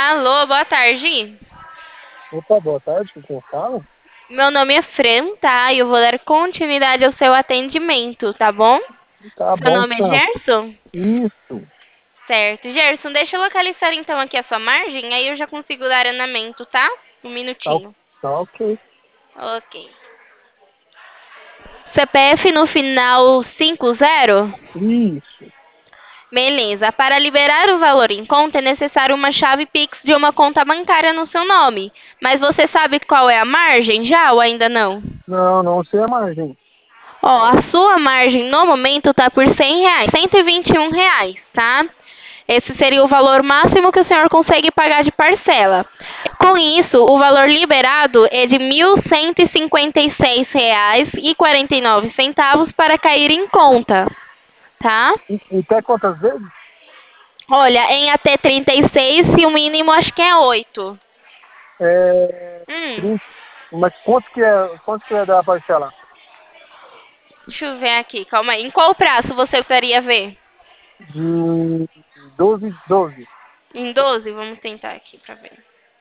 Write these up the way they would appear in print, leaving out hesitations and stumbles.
Alô, boa tarde. Opa, boa tarde, com quem eu falo? Meu nome é Fran, tá? E eu vou dar continuidade ao seu atendimento, tá bom? Tá Seu bom, nome é Sam. Gerson? Isso. Certo. Gerson, deixa eu localizar então aqui a sua margem, aí eu já consigo dar andamento, tá? Um Tá, minutinho. tá ok. Ok. CPF no final 50? Isso. Beleza. Para liberar o valor em conta é necessário uma chave Pix de uma conta bancária no seu nome. Mas você sabe qual é a margem já ou ainda não? Não, não sei a margem. Ó, a sua margem no momento tá por R$ 100, R$ 121, tá? Esse seria o valor máximo que o senhor consegue pagar de parcela. Com isso, o valor liberado é de R$ 1.156,49 para cair em conta, tá? E até quantas vezes? Olha, em até 36 e o mínimo acho que é 8. É, Hum, 30. Mas quanto que é da parcela? deixa eu ver aqui, calma aí. Em qual prazo você gostaria ver? De 12. Em 12? Vamos tentar aqui pra ver.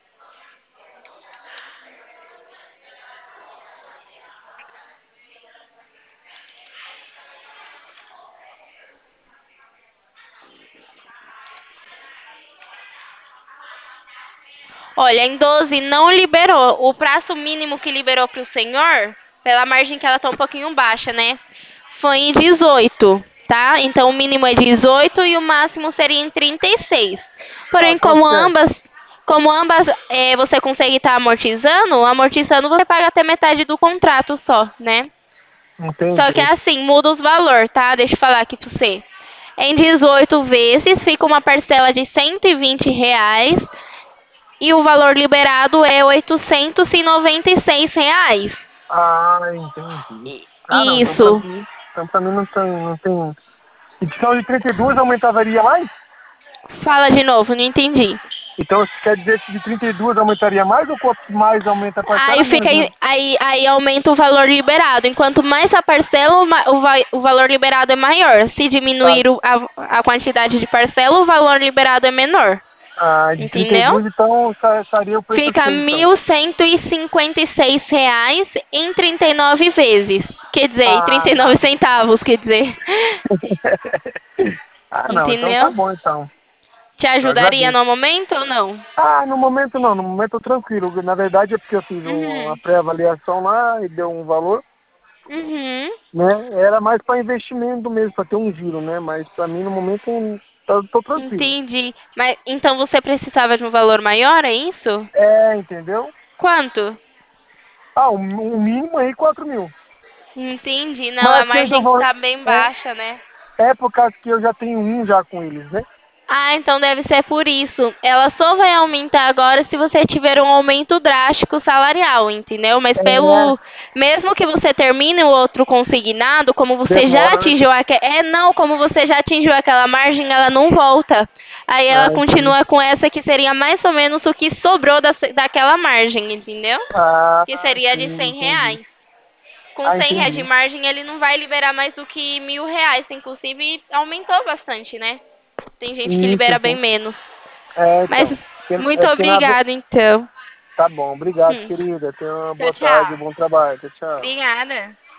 Olha, em 12 não liberou. O prazo mínimo que liberou para o senhor, pela margem que ela tá um pouquinho baixa, né? Foi em 18, tá? Então o mínimo é 18 e o máximo seria em 36. Ah, Porém, quanto que é? como ambas você consegue estar amortizando você paga até metade do contrato só, né? Só que Entendi. é assim, muda os valores, tá? Deixa eu falar aqui pra você. Em 18 vezes fica uma parcela de R$ 120 e o valor liberado é R$ 896. Entendi. Ah, não, Isso. então pra mim não tem. Então de 32 aumentaria mais? Fala de novo, não entendi. Então isso quer dizer que de 32 aumentaria mais ou quanto mais aumenta a parcela, Aí fica menos, né? aí aumenta o valor liberado. Enquanto mais a parcela, o valor liberado é maior. Se Tá. diminuir a quantidade de parcela, o valor liberado é menor. De Entendeu? 32, então estaria o preço Fica assim, então. R$ 1.156 em 39 vezes. Quer dizer, em Ah, 39 centavos, quer dizer. não, então tá Entendeu? bom, então. Te Eu ajudaria agradeço. no momento ou não? No momento não, no momento eu tô tranquilo. Na verdade é porque eu fiz uma Uhum. pré-avaliação lá e deu um valor, Uhum. né? Era mais para investimento mesmo, para ter um giro, né? Mas para mim no momento eu tô tranquilo. Entendi. Mas então você precisava de um valor maior, é isso? Entendeu? Quanto? O mínimo aí 4 mil. Entendi. Não, a Mas que eu já margem vou. tá bem baixa, né? É por causa que eu já tenho um já com eles, né? Ah, então deve ser por isso. Ela só vai aumentar agora se você tiver um aumento drástico salarial, entendeu? Mas É, mesmo que você termine o outro consignado, como você já demora, né? atingiu não, como você já atingiu aquela margem, ela não volta. Aí ela Entendi. continua com essa que seria mais ou menos o que sobrou daquela margem, entendeu? Que seria de Sim, entendi. R$ 100. Com R$ 100 de Entendi. margem, ele não vai liberar mais do que R$ 1.000. Inclusive, aumentou bastante, né? Tem gente que Isso, libera bem sim. menos. Mas Então. muito É porque na. obrigada, então. Tá bom, obrigado, Hum. querida. Tenha uma Tchau, boa tarde, tchau. bom trabalho. Tchau, tchau. Obrigada.